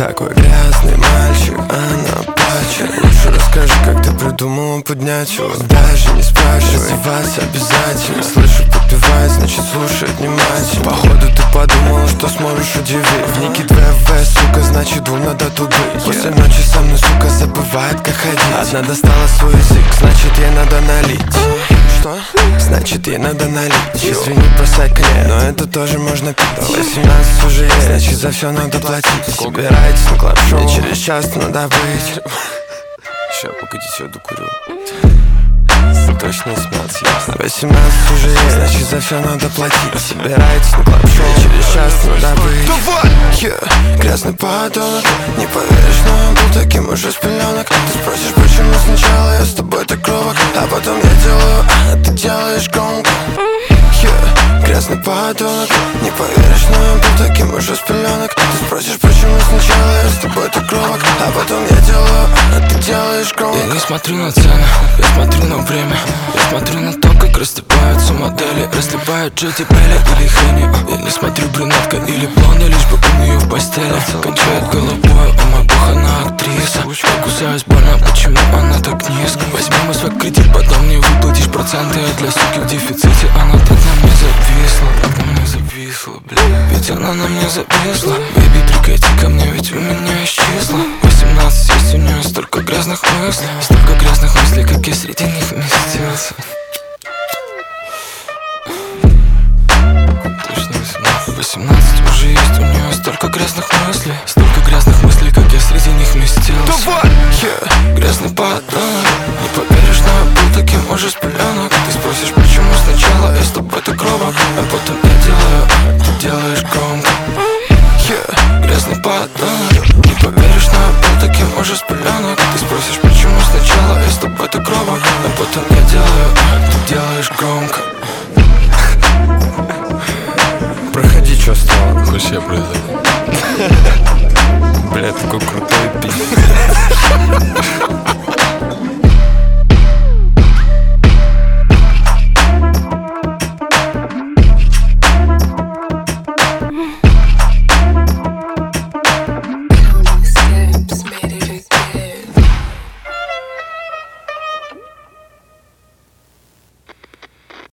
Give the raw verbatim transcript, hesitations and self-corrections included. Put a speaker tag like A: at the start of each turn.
A: такой грязный мальчик, она плачет. Лучше расскажи, как ты придумала поднять его. Даже не спрашивай, раздеваться обязательно. Слышу, подпевает, значит слушай внимательно. Походу ты подумала, что сможешь удивить. В нике две вэ, сука, значит двум надо тут быть. После ночи со мной, сука, забывает как ходить. Одна достала свой язык, значит ей надо налить. Что? Значит ей надо налить. Извини, бросать конец, но это тоже можно пить. восемнадцать уже есть, значит за все надо платить. Собирайтесь на клаб-шоу, мне через час надо быть. Ща, погодите, я докурю. Точно смелся, ясно. восемнадцать уже есть, значит за все надо платить. Собирайтесь на клаб-шоу, мне через час надо быть. Давай! Yeah. Грязный подонок, не поверишь, но я был таким уже с пеленок. Ты спросишь, почему сначала я с тобой так робок, а потом я делаю, а ты делаешь громко. Yeah. Грязный подонок, не поверишь, но я был таким уже с пеленок. Ты спросишь, почему сначала я с тобой так робок, а потом я делаю, а ты делаешь громко.
B: Я не смотрю на цены, я смотрю на время. Я смотрю на то, как рассыпаются модели, разливают Джети Белли или Хенни. Я не смотрю, брюнетка или блонда, лишь бы у нее в постели. Кончает головой, о мой бог, она актриса. Я кусаюсь больно, почему она так низко? Возьмем свой кредит, потом не выплатишь проценты. А для суки в дефиците она так на мне зависла. На мне зависла, бля. Ведь она на мне зависла. Бэби, прикати ко мне, ведь у меня исчезла. восемнадцать есть, у нее столько грязных мыслей. Столько грязных мыслей, как я среди них вместился. Точно восемнадцать. восемнадцать уже есть, у нее столько грязных мыслей. Столько грязных мыслей, как я среди них вместился.
A: Давай!
B: Yeah. Грязный подонок, не поверишь, но я был таким уже с пеленок. Ты спросишь, почему сначала я с тобой так робок, а потом я делаю, а ты делаешь громко. Yeah. Грязный подонок, не поверишь, но я был таким уже с пеленок. Ты спросишь, почему сначала я с тобой так робок, а потом я делаю, а ты делаешь громко.
A: Проходи, что стало?
B: Вообще произойдет.
A: Бля, такой крутой пиздец.